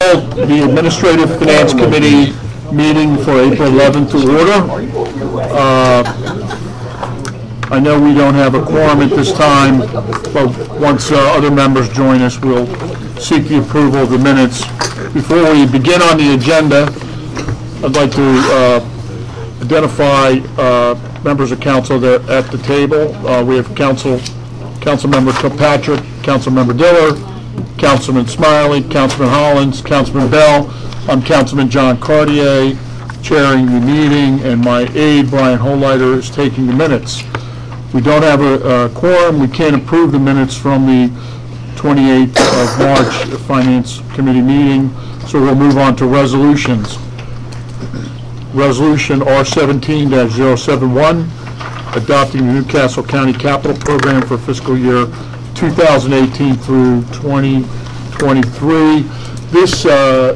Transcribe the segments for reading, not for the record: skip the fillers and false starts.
The Administrative Finance Committee meeting for April 11th to order. I know we don't have a quorum at this time, but once other members join us, we'll seek the approval of the minutes. Before we begin on the agenda, I'd like to identify members of council that are at the table. We have Councilmember Kilpatrick, Councilmember Diller, Councilman Smiley, Councilman Hollins, Councilman Bell. I'm Councilman John Cartier, chairing the meeting, and my aide, Brian Holleiter, is taking the minutes. We don't have a quorum. We can't approve the minutes from the 28th of March Finance Committee meeting, so we'll move on to resolutions. Resolution R17-071, adopting the Newcastle County Capital Program for fiscal year 2018 through 2023. This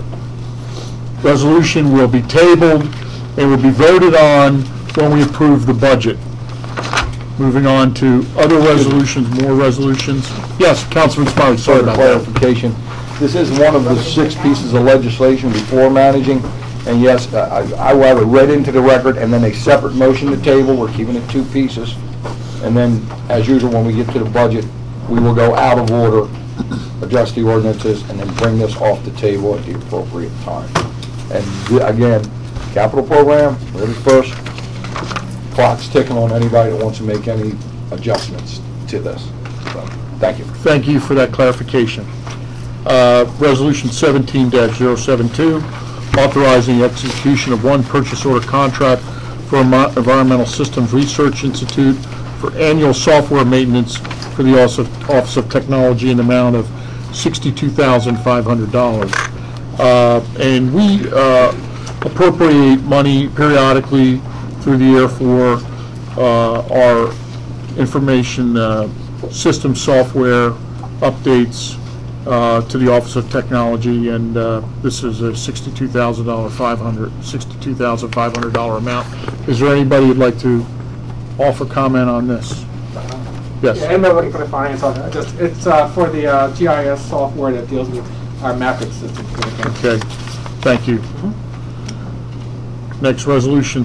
resolution will be tabled and will be voted on when we approve the budget. Moving on to other resolutions, more resolutions. Yes, Councilman Smiley, sorry about clarification. This is one of the 6 pieces of legislation before managing, and yes, I will have it read into the record and then a separate motion to table. We're keeping it 2 pieces, and then, as usual, when we get to the budget, we will go out of order, adjust the ordinances, and then bring this off the table at the appropriate time. And again, capital program, ready first. Clock's ticking on anybody that wants to make any adjustments to this. So, thank you. Thank you for that clarification. Resolution 17-072, authorizing the execution of 1 purchase order contract for Environmental Systems Research Institute for annual software maintenance for the Office of Technology in the amount of $62,500. And we appropriate money periodically through the year for our information system software updates to the Office of Technology, and this is a $62,500 amount. Is there anybody who'd like to offer comment on this? Yes. Yeah, I'm not looking for the finance on it. It's for the GIS software that deals with our mapping system. Okay, thank you. Next resolution,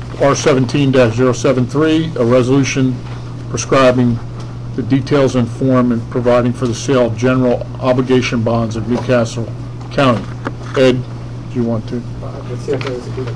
R17-073, a resolution prescribing the details and form and providing for the sale of general obligation bonds of Newcastle County. Ed, do you want to? Let's see if there's a good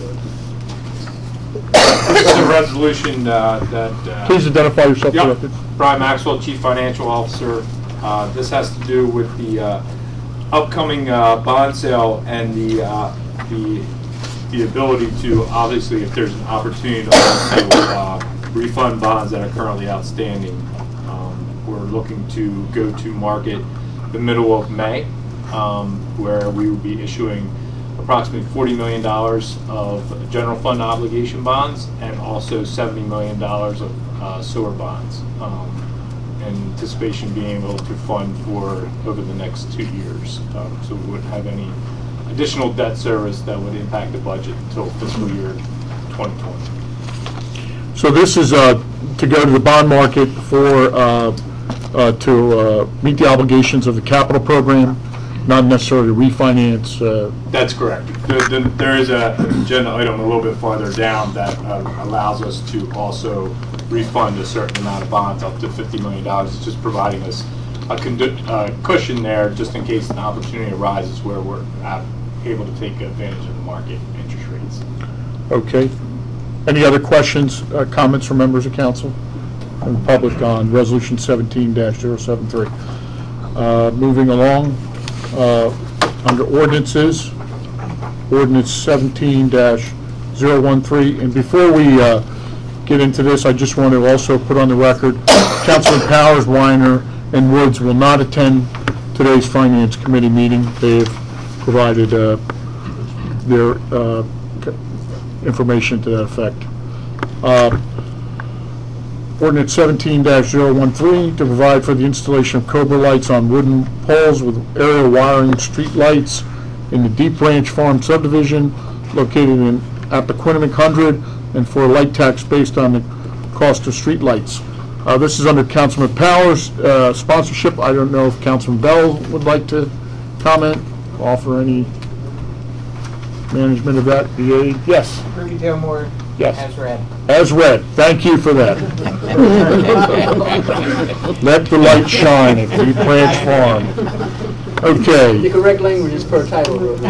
This is a resolution that... Please identify yourself. Yep. Brian Maxwell, Chief Financial Officer. This has to do with the upcoming bond sale and the ability to, obviously, if there's an opportunity to also refund bonds that are currently outstanding. We're looking to go to market the middle of May, where we will be issuing approximately $40 million of general fund obligation bonds and also $70 million of sewer bonds, in anticipation being able to fund for over the next 2 years. So we wouldn't have any additional debt service that would impact the budget until fiscal year 2020. So this is to go to the bond market for to meet the obligations of the capital program, not necessarily refinance. That's correct. There is an agenda item a little bit farther down that allows us to also refund a certain amount of bonds, up to $50 million. It's just providing us a cushion there just in case an opportunity arises where we're able to take advantage of the market interest rates. Okay. Any other questions, comments from members of council and the public on Resolution 17-073? Moving along, under ordinances, Ordinance 17-013. And before we get into this, I just want to also put on the record, Councilman Powers, Weiner, and Woods will not attend today's Finance Committee meeting. They have provided their information to that effect. Ordinance 17-013 to provide for the installation of Cobra lights on wooden poles with aerial wiring street lights in the Deep Branch Farm subdivision located in Appoquinimink 100, and for a light tax based on the cost of street lights. This is under Councilman Powers' sponsorship. I don't know if Councilman Bell would like to comment. offer any management of that, the aid? Yes, Ruby Gilmore, yes. as read. As read. Thank you for that. Let the light shine at Deep Branch Farm. Okay. The correct language is per title. Ruby.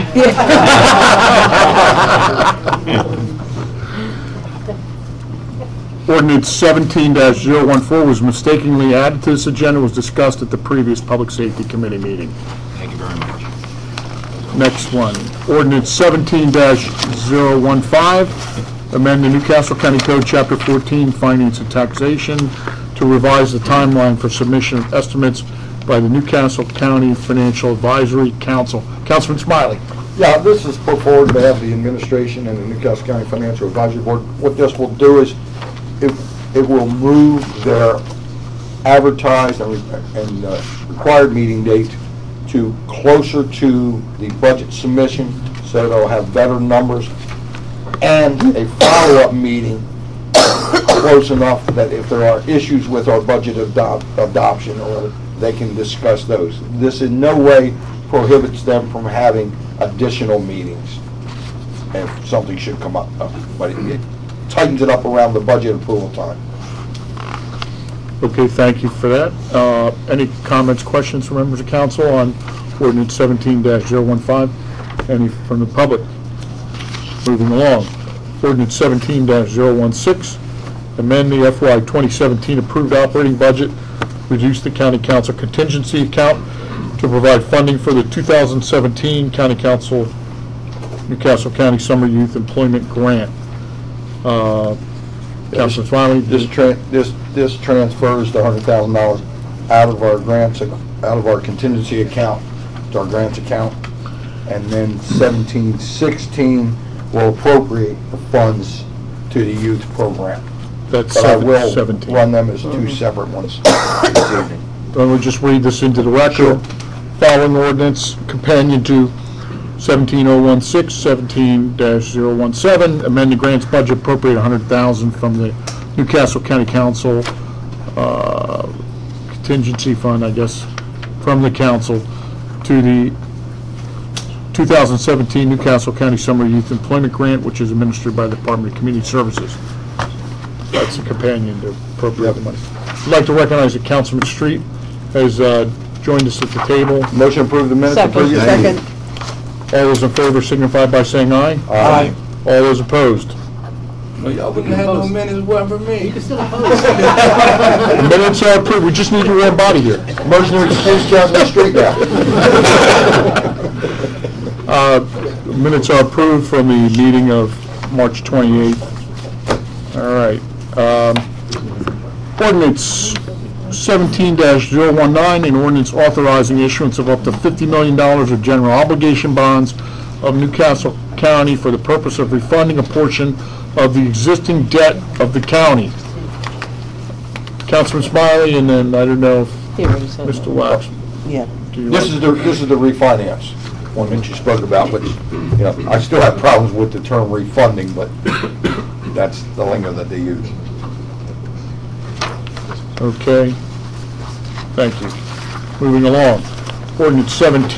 Ordinance 17-014 was mistakenly added to this agenda, was discussed at the previous Public Safety Committee meeting. Thank you very much. Next one, ordinance 17-015, amend the Newcastle County Code, Chapter 14, Finance and Taxation, to revise the timeline for submission of estimates by the Newcastle County Financial Advisory Council. Councilman Smiley. Yeah, this is put forward on behalf of the administration and the Newcastle County Financial Advisory Board. What this will do is, it will move their advertised and required meeting date to closer to the budget submission, so they'll have better numbers, and a follow-up meeting close enough that if there are issues with our budget adoption, or they can discuss those. This in no way prohibits them from having additional meetings if something should come up, but it tightens it up around the budget approval time. Okay, thank you for that. Any comments, questions from members of council on ordinance 17-015? Any from the public? Moving along. Ordinance 17-016, amend the FY 2017 approved operating budget, reduce the county council contingency account to provide funding for the 2017 county council Newcastle County Summer Youth Employment Grant. Councilman Smiley. This transfers the $100,000 out of our grants, out of our contingency account to our grants account, and then 1716 will appropriate the funds to the youth program. That's But I will 17. run them as two separate ones this evening. Then we'll just read this into the record. Sure. Following ordinance, companion to 17-016, 17-017, amend the grants budget, appropriate $100,000 from the Newcastle County Council contingency fund, I guess, from the council to the 2017 Newcastle County Summer Youth Employment Grant, which is administered by the Department of Community Services. That's a companion to appropriate the money. I'd like to recognize that Councilman Street has joined us at the table. Motion approved the minutes of Second. previous Second. meeting. All those in favor signify by saying aye. Aye. All those opposed. Y'all wouldn't have no minutes, wasn't for me. The minutes are approved. We just need your warm body here. Motion to excuse Councilman Street now. Minutes are approved from the meeting of March 28th. All right. Ordinance 17-019, an ordinance authorizing issuance of up to $50 million of general obligation bonds of Newcastle County for the purpose of refunding a portion of the existing debt of the county. Councilman Smiley, and then I don't know if Mr. Wax. Yeah. do you This want- is the refinance one that you spoke about, but, you know, I still have problems with the term refunding, but that's the lingo that they use. Okay. Thank you. Moving along. Ordinance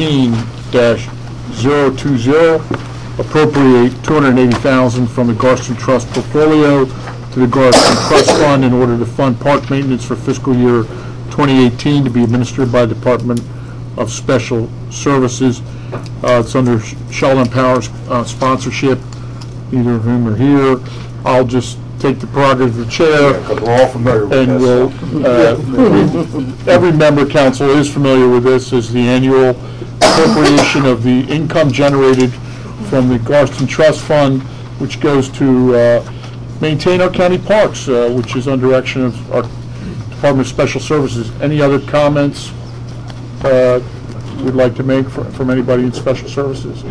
17-020, appropriate $280,000 from the Garston Trust portfolio to the Garston Trust Fund in order to fund park maintenance for fiscal year 2018 to be administered by the Department of Special Services. It's under Sheldon Powers sponsorship. Neither of whom are here. I'll just take the prerogative of the chair. Because we're all familiar with And this. we'll, every member of council is familiar with this, is the annual appropriation of the income generated from the Garston Trust Fund, which goes to maintain our county parks, which is under action of our Department of Special Services. Any other comments you'd like to make from anybody in Special Services?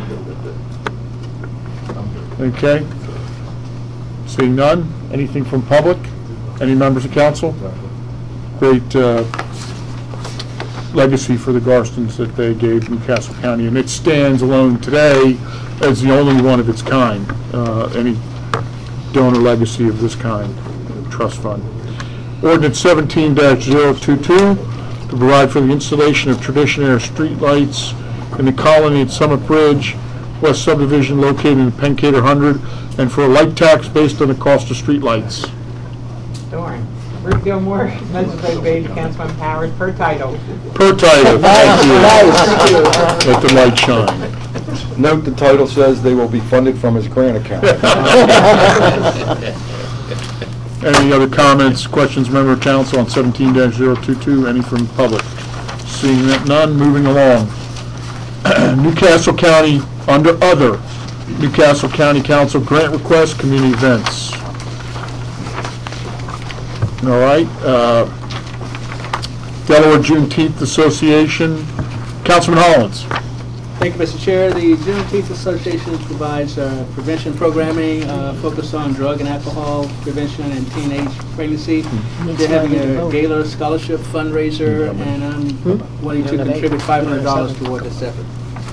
Okay. Seeing none, anything from public? Any members of council? Great legacy for the Garstons that they gave Newcastle County, and it stands alone today as the only one of its kind, any donor legacy of this kind, trust fund. Ordinance 17-022, to provide for the installation of traditional street lights in the Colony at Summit Bridge, West Subdivision located in Pencader 100, and for a light tax based on the cost of streetlights. Dorn. Rick Gilmore, legislative aide to Councilman Powers, per title. Per title, thank you. Let the light shine. Note the title says they will be funded from his grant account. Any other comments, questions, member of council on 17-022? Any from the public? Seeing that none, moving along. Newcastle County, under other, Newcastle County Council grant request, community events. All right, Delaware Juneteenth Association, Councilman Hollins. Thank you, Mr. Chair. The Juneteenth Association provides prevention programming focused on drug and alcohol prevention and teenage pregnancy. They're having a gala scholarship fundraiser, and I'm wanting to contribute $500 toward this effort.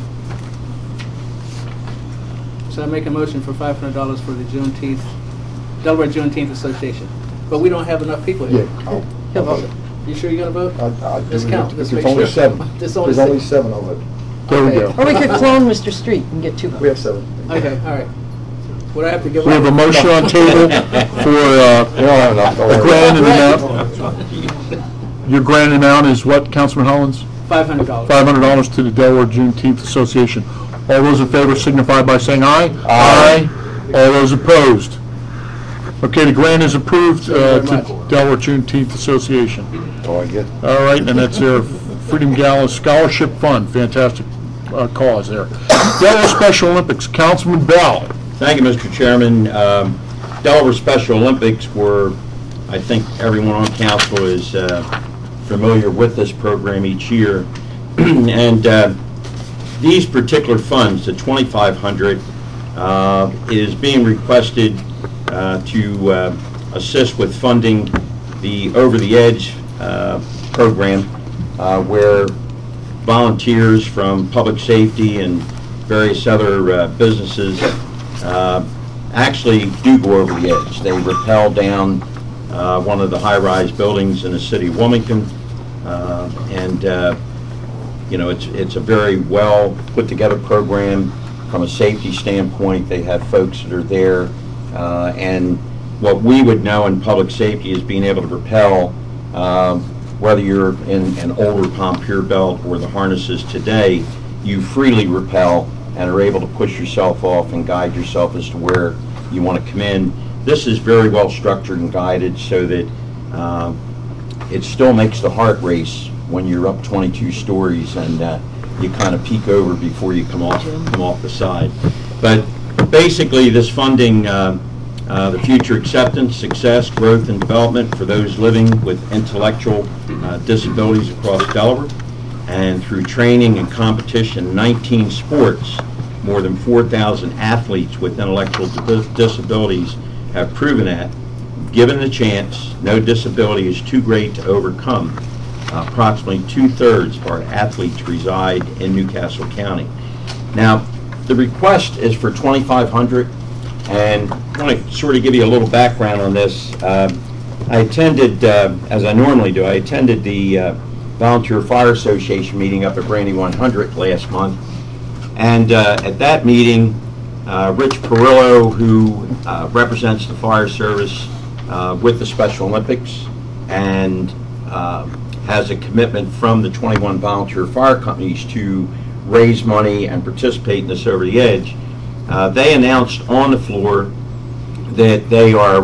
So I make a motion for $500 for the Delaware Juneteenth Association. But we don't have enough people here. He'll vote. You sure you're going to vote? Let's Let's count. Let's There's make only sure. 7. There's only There's only six. 7 of it. There we go. Or we could clone Mr. Street and get 2 votes. We have 7. Okay, all right. What do I have to give We have a up? motion on table for You don't have enough. don't a worry. grand amount. Your grand amount is what, Councilman Hollins? $500. $500 to the Delaware Juneteenth Association. All those in favor signify by saying aye. Aye. All those opposed. Okay, the grant is approved Thank you to very much. Delaware Juneteenth Association. Oh, I get. All right, and that's their Freedom Gala Scholarship Fund. Fantastic cause there. Delaware Special Olympics, Councilman Bell. Thank you, Mr. Chairman. Delaware Special Olympics were, I think everyone on council is familiar with this program each year. And these particular funds, the $2,500, is being requested to assist with funding the Over the Edge program, where volunteers from public safety and various other businesses actually do go over the edge. They rappel down one of the high-rise buildings in the city of Wilmington, and you know, it's a very well put together program from a safety standpoint. They have folks that are there, and what we would know in public safety is being able to rappel, whether you're in an older Pompier belt or the harnesses today, you freely rappel and are able to push yourself off and guide yourself as to where you want to come in. This is very well structured and guided so that it still makes the heart race when you're up 22 stories and you kind of peek over before you come off the side. But basically, this funding, the future acceptance, success, growth, and development for those living with intellectual disabilities across Delaware, and through training and competition in 19 sports, more than 4,000 athletes with intellectual disabilities have proven that, given the chance, no disability is too great to overcome. Approximately 2/3 of our athletes reside in Newcastle County. Now, the request is for $2,500, and I want to sort of give you a little background on this. I attended, as I normally do, I attended the Volunteer Fire Association meeting up at Brandy 100 last month, and at that meeting, Rich Perillo, who represents the fire service with the Special Olympics and has a commitment from the 21 volunteer fire companies to raise money and participate in this Over the Edge. They announced on the floor that they are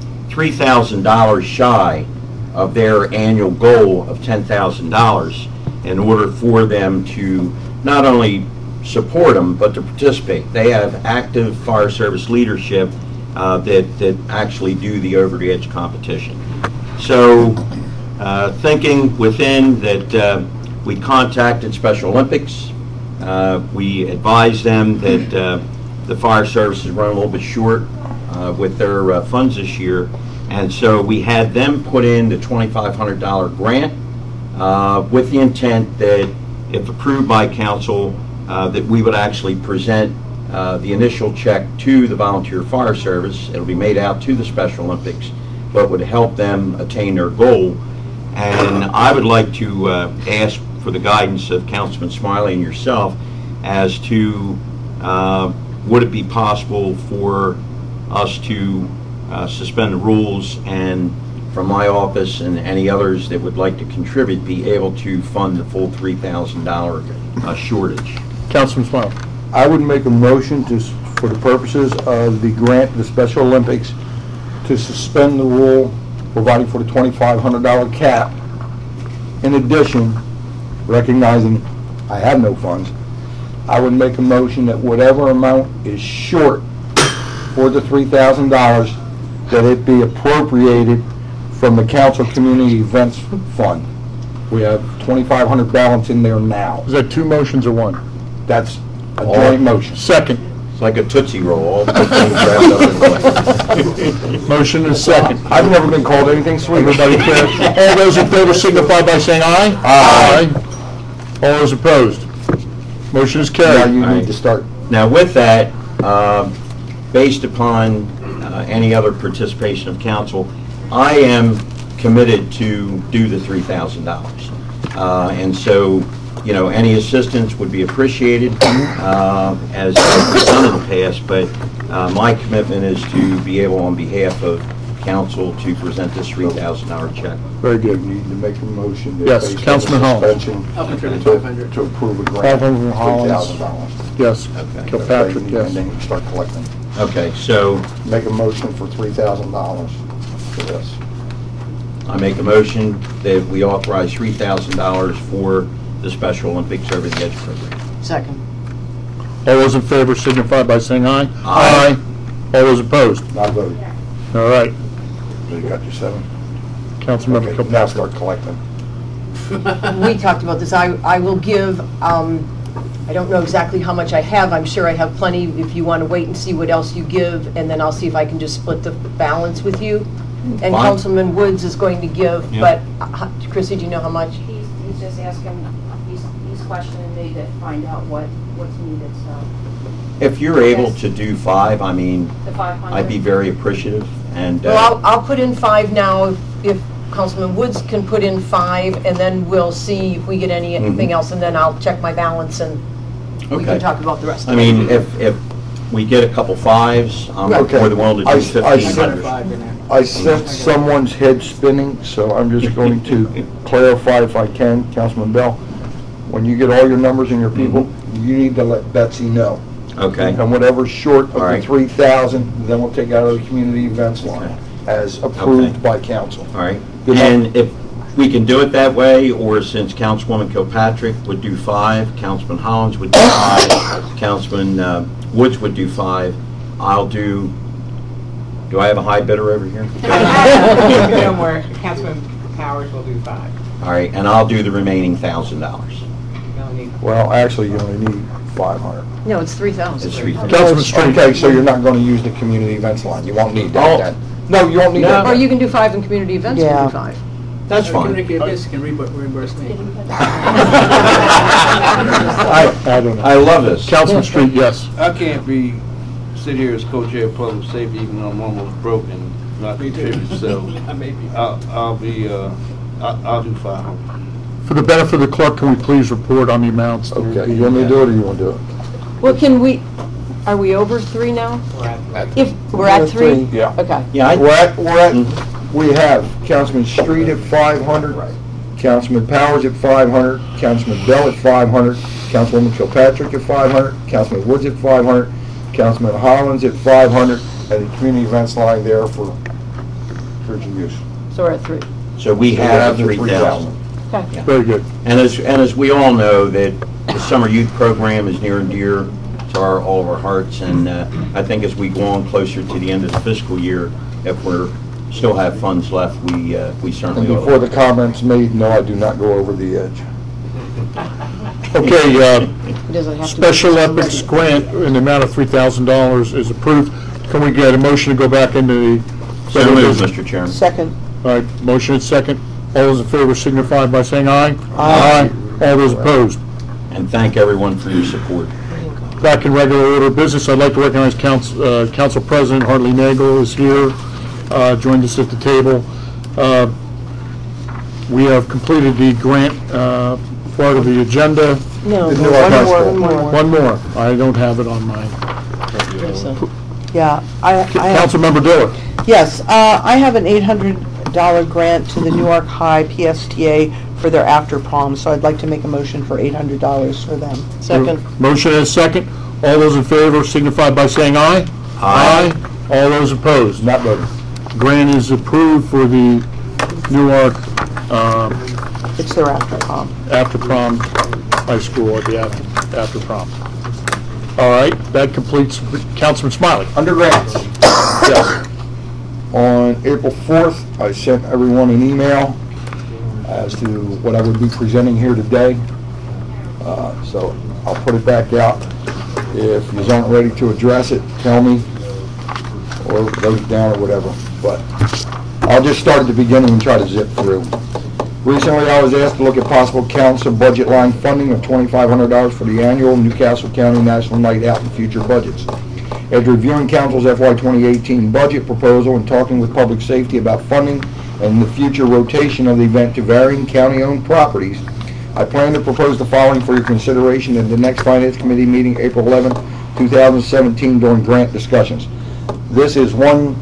$3,000 shy of their annual goal of $10,000 in order for them to not only support them, but to participate. They have active fire service leadership that actually do the Over the Edge competition. So thinking within that, we contacted Special Olympics. We advised them that the fire service is running a little bit short with their funds this year, and so we had them put in the $2,500 grant with the intent that, if approved by council, that we would actually present the initial check to the volunteer fire service. It'll be made out to the Special Olympics, but would help them attain their goal. And I would like to ask for the guidance of Councilman Smiley and yourself, as to would it be possible for us to suspend the rules and from my office and any others that would like to contribute be able to fund the full $3,000 shortage. Councilman Smiley. I would make a motion to, for the purposes of the grant, the Special Olympics, to suspend the rule providing for the $2,500 cap. In addition, recognizing I have no funds, I would make a motion that whatever amount is short for the $3,000, that it be appropriated from the council community events fund. We have $2,500 balance in there now. Is that two motions or one? That's a joint motion. Second. It's like a Tootsie Roll, all the things wrapped up in one. Motion is second. I've never been called anything sweet. Everybody clear? All those in favor signify by saying aye. Aye. All those opposed? Motion is Now carried. you need to start. Now with that, based upon any other participation of council, I am committed to do the $3,000. And so, you know, any assistance would be appreciated, as we've done in the past, but my commitment is to be able, on behalf of council, to present this $3,000 check. Very good. You need to make a motion. that Yes, based on Councilman the Holmes. suspension, I'll contribute to- 500. To approve a grant. Councilman Hollins. $3,000. Yes. Okay. Kilpatrick, yes. And then you start collecting. Okay, so Make a motion for $3,000 for this. I make a motion that we authorize $3,000 for the Special Olympics Over the Edge program. Second. All those in favor signify by saying aye. Aye. All those opposed? Not voted. All right. So you got your 7. Councilmember Okay, now Kilpatrick. start collecting. We talked about this. I will give, I don't know exactly how much I have. I'm sure I have plenty if you want to wait and see what else you give, and then I'll see if I can just split the balance with you. And Fine. Councilman Woods is going to give, Yeah. but Chrissy, do you know how much? He's just asking, he's questioning me to find out what's needed, so. If you're able to do 5, I mean, The 500? I'd be very appreciative, and Well, I'll put in 5 now if Councilman Woods can put in 5, and then we'll see if we get anything else, and then I'll check my balance and we Okay. can talk about the rest I of it. mean, if we get a couple 5s, I'm Okay. more than willing to I- do I said- 1,500. 5 in there. I sense someone's head spinning, so I'm just going to clarify if I can, Councilman Bell. When you get all your numbers and your people, you need to let Betsy know. Okay, And whatever's short of All the right. 3,000, then we'll take out of the community events line as approved by council. all right. Good luck. And if we can do it that way, or since Councilwoman Kilpatrick would do 5, Councilman Hollins would do 5, Councilman Woods would do 5, I'll do I have a high bidder over here? No more. Councilman Powers will do 5. All right, and I'll do the remaining $1,000. You only need Well, actually, you only need 500. No, it's 3,000. It's 3,000. Councilman Street. Okay, so you're not going to use the community events line. You won't need Oh. that then. No, you won't need that. Or you can do 5 in community events, you can do 5. That's fine. This can reimburse me. I don't know. I love this. Councilman Street, yes. I can't sit here as co-chair of public safety even though I'm almost broken, not contribute, so Maybe. I'll do 500. For the benefit of the clerk, can we please report on the amounts? that will Okay, be- you want me to do it or you want to do it? Well, are we over 3 now? We're at If, we're at 3? Yeah. Okay. Yeah, We have Councilman Street at 500, Councilman Powers at 500, Councilman Bell at 500, Councilwoman Kilpatrick at 500, Councilman Woods at 500, Councilman Hollins at 500, and the community events line there for urgent use. So we're at 3. so we have the 3,000. Okay. Very good. And as we all know, that the summer youth program is near and dear to all of our hearts, and I think as we go on closer to the end of the fiscal year, if we're still have funds left, we And certainly will. before the comments made, no, I do not go over the edge. Okay, Does it have to be- Special Olympics grant in the amount of $3,000 is approved. Can we get a motion to go back into the... So moved, Mr. Chairman. Second. All right, motion is second. All those in favor signify by saying aye. Aye. All those opposed? And thank everyone for your support. Back in regular order of business, I'd like to recognize Council President Hartley Nagel is here, joined us at the table. We have completed the grant part of the agenda. No, The Newark High School. One more. I don't have it on mine. Yeah, I have, Councilmember Diller. yes, I have an $800 grant to the Newark High PSTA for their after prom, so I'd like to make a motion for $800 for them. Second. Motion and a second. All those in favor signify by saying aye. Aye. All those opposed. Not voting. Grant is approved for the Newark It's their after prom. after prom high school, or the after prom. All right, that completes Councilman Smiley. Under grants, yes. On April 4th, I sent everyone an email as to what I would be presenting here today. So I'll put it back out. If you aren't ready to address it, tell me, or vote it down or whatever. But I'll just start at the beginning and try to zip through. Recently, I was asked to look at possible council budget line funding of $2,500 for the annual Newcastle County National Night Out in future budgets. After reviewing council's FY 2018 budget proposal and talking with public safety about funding and the future rotation of the event to varying county-owned properties, I plan to propose the following for your consideration at the next Finance Committee meeting, April 11, 2017, during grant discussions. This is one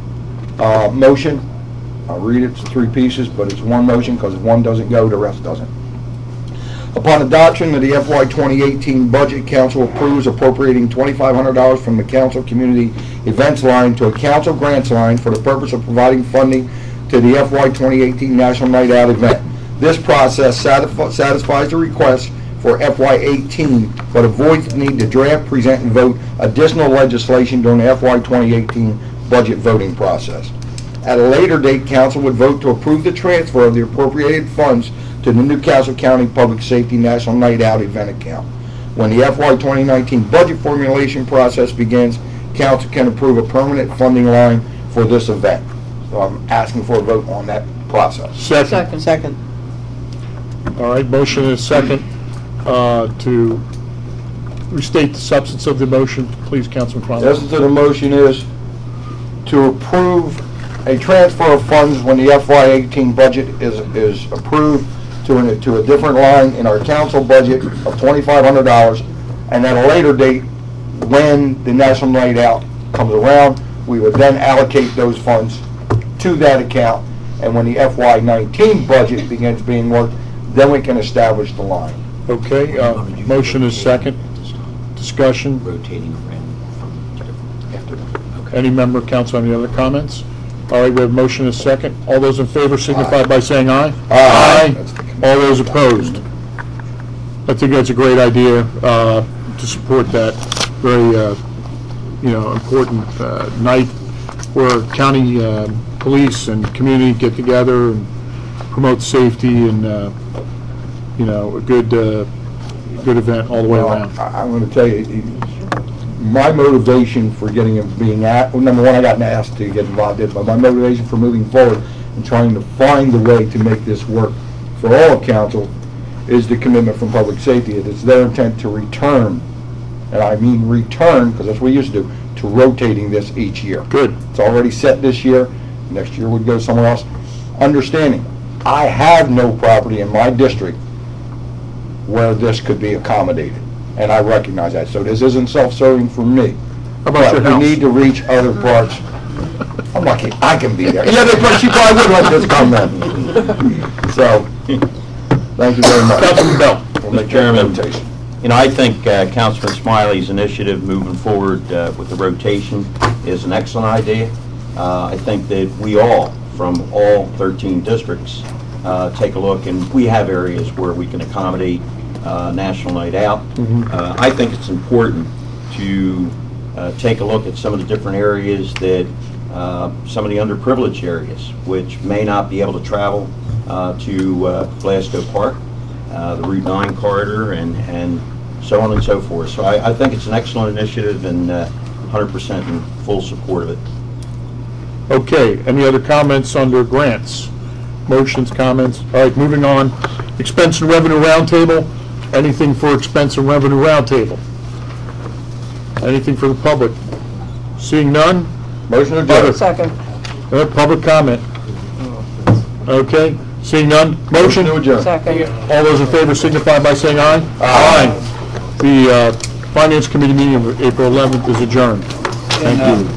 motion. I'll read it. It's 3 pieces, but it's one motion because if one doesn't go, the rest doesn't. Upon adoption of the FY 2018 budget, council approves appropriating $2,500 from the council community events line to a council grants line for the purpose of providing funding to the FY 2018 National Night Out event. This process satisfies the request for FY 18, but avoids the need to draft, present, and vote additional legislation during the FY 2018 budget voting process. At a later date, council would vote to approve the transfer of the appropriated funds to the Newcastle County Public Safety National Night Out event account. When the FY 2019 budget formulation process begins, council can approve a permanent funding line for this event. So I'm asking for a vote on that process. Second. Second. All right, motion and a second to restate the substance of the motion. Please, Councilman The Cromwell. essence of the motion is to approve a transfer of funds when the FY 18 budget is approved to a different line in our council budget of $2,500, and at a later date, when the National Night Out comes around, we would then allocate those funds to that account, and when the FY 19 budget begins being worked, then we can establish the line. Okay, motion is second. Discussion. Rotating Any member of council have any other comments? All right, we have motion and a second. All those in favor signify by saying aye. Aye. All those opposed? I think that's a great idea to support that very, important night where county police and community get together and promote safety and, a good event all the way around. I'm going to tell you, my motivation for being asked, number one, I got asked to get involved in it, but my motivation for moving forward and trying to find a way to make this work for all of council is the commitment from public safety. It's their intent to return, and I mean return, because that's what we used to do, to rotating this each year. Good. It's already set this year. Next year would go somewhere else. Understanding, I have no property in my district where this could be accommodated, and I recognize that. So this isn't self-serving for me. How about your But house? we need to reach other parts. I'm lucky I can be there. Yeah, she probably would let this come then. So, thank you very much. Councilman Bell. We'll make that Chairman, notation. I think Councilman Smiley's initiative moving forward with the rotation is an excellent idea. I think that we all, from all 13 districts, take a look, and we have areas where we can accommodate National Night Out. I think it's important to take a look at some of the different areas that, some of the underprivileged areas, which may not be able to travel to Glasgow Park, the Route 9 corridor, and so on and so forth. So I think it's an excellent initiative, and 100% in full support of it. Okay, any other comments under grants? Motions, comments? All right, moving on. Expense and revenue roundtable. Anything for expense and revenue roundtable? Anything for the public? Seeing none? Motion to adjourn. Second. Public comment? Okay, Seeing none, motion? To adjourn. Second. All those in favor signify by saying aye. Aye. The Finance Committee meeting of April 11th is adjourned. Thank And, you.